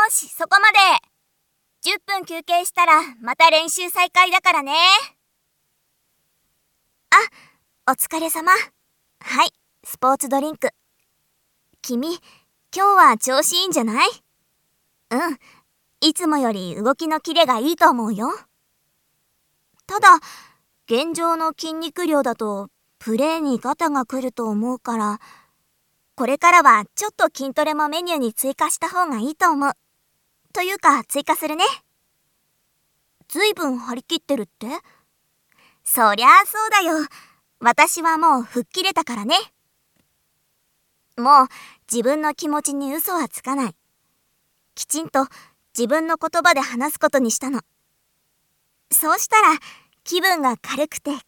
し、そこまで。10分休憩したらまた練習再開だからね。あ、お疲れ様。はい、スポーツドリンク。君、今日は調子いいんじゃない？うん、いつもより動きのキレがいいと思うよ。ただ、現状の筋肉量だとプレーにガタが来ると思うから、これからはちょっと筋トレもメニューに追加した方がいいと思う。というか追加するね。ずいぶん張り切ってるって？そりゃあそうだよ。私はもう吹っ切れたからね。もう自分の気持ちに嘘はつかない。きちんと自分の言葉で話すことにしたの。そうしたら気分が軽くて。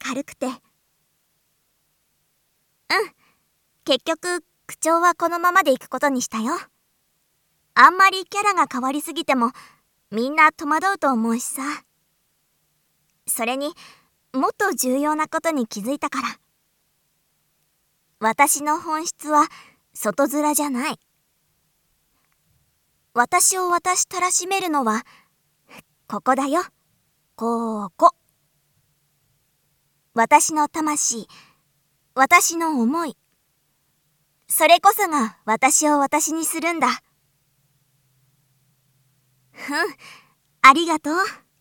結局口調はこのままでいくことにしたよ。あんまりキャラが変わりすぎてもみんな戸惑うと思うしさ。それにもっと重要なことに気づいたから。私の本質は外面じゃない。私を私たらしめるのはここだよ。ここ。私の魂、私の思い。それこそが私を私にするんだ。ありがとう。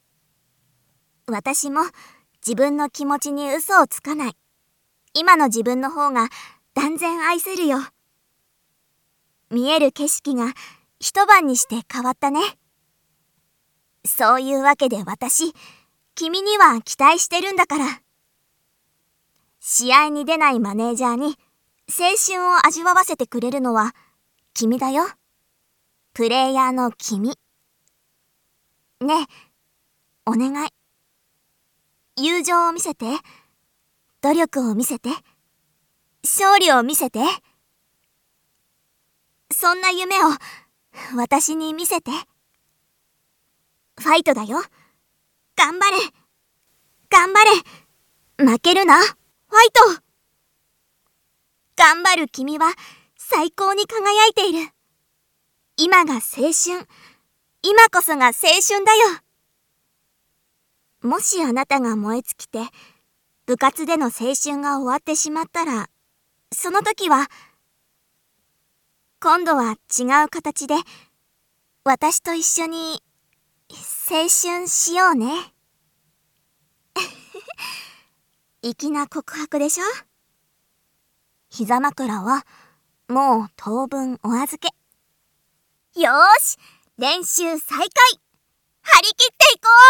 私も自分の気持ちに嘘をつかない。今の自分の方が断然愛せるよ。見える景色が一晩にして変わったね。そういうわけで私、君には期待してるんだから。試合に出ないマネージャーに青春を味わわせてくれるのは君だよ。プレイヤーの君。ねえ、お願い。友情を見せて、努力を見せて、勝利を見せて。そんな夢を私に見せて。ファイトだよ。頑張れ。頑張れ。負けるな。ファイト。頑張る君は最高に輝いている。今が青春。今こそが青春だよ。もしあなたが燃え尽きて部活での青春が終わってしまったら、その時は今度は違う形で私と一緒に青春しようね。粋な告白でしょ。膝枕はもう当分お預け。よーし、練習再開。張り切っていこう。